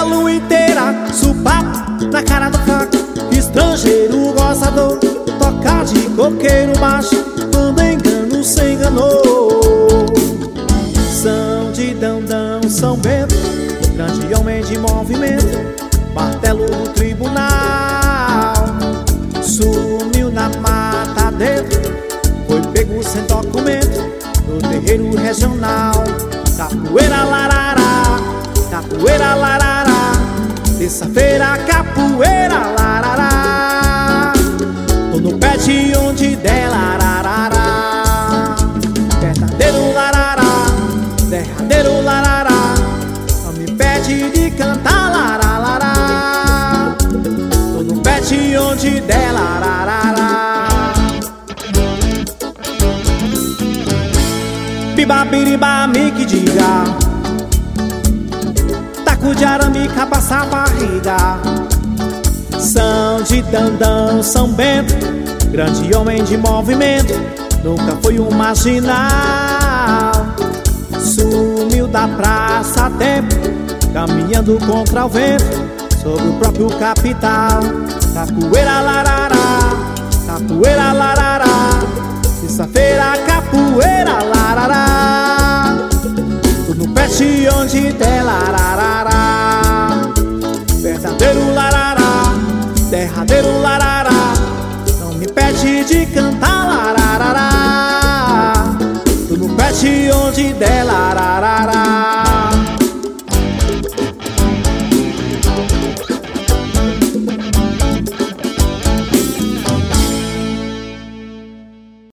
lua inteira, supapo na cara do fraco. Estrangeiro gozador, toca de coqueiro baixo, quando engano se enganou. São de Dandão, São Bento, grande homem de movimento, martelo do tribunal. Sumiu na mata dentro, foi pego sem documento, no terreiro regional. Capoeira larará, capoeira larará, terça-feira capoeira larará. Tô no pé de onde der larará, verdadeiro larará, derradeiro larará. Não me pede de cantar larará, tô no pé de onde der larará. Bibabiribá, me que diga, taco de arame, cabaça a barriga. São de Dandão, São Bento, grande homem de movimento, nunca foi um marginal. Sumiu da praça a tempo, caminhando contra o vento, sobre o próprio capital. Capoeira larará, capoeira larará, terça-feira capoeira larará. Tô no pé de onde der larará, verdadeiro larará, derradeiro larará. Não me pede de cantar